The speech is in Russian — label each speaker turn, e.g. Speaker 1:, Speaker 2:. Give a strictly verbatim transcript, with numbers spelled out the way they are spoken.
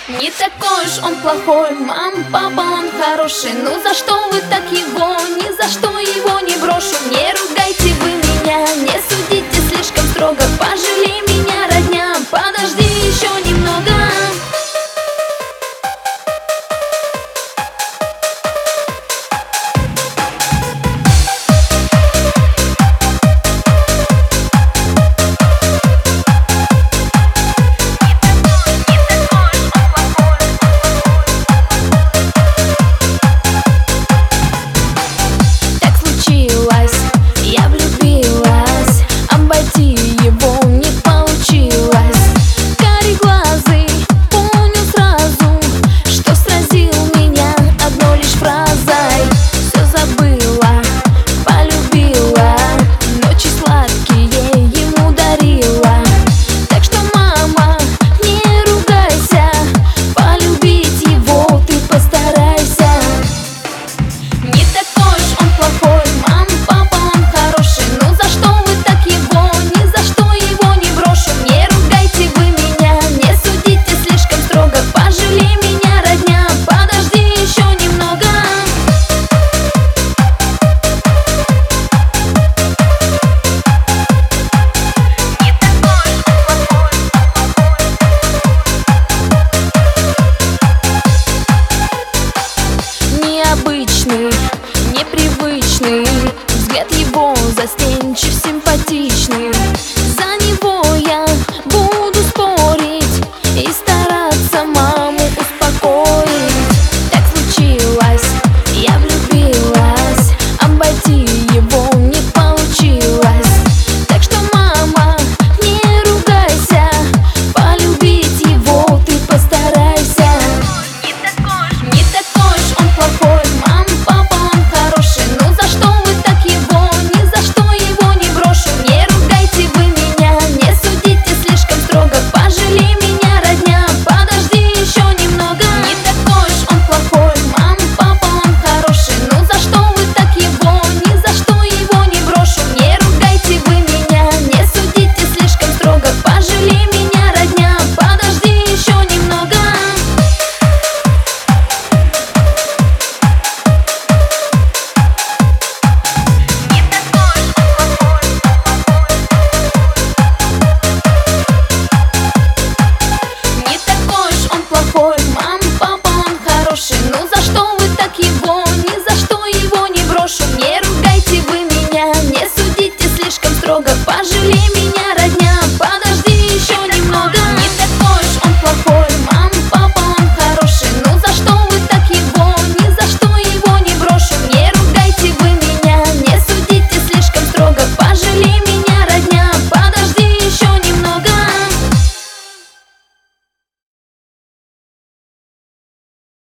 Speaker 1: Не такой уж он плохой, мам, папа, он хороший. Ну за что вы так его, ни за что его не брошу. Не ругайте вы меня, не судите слишком строго. Пожалей меня, родня, подожди.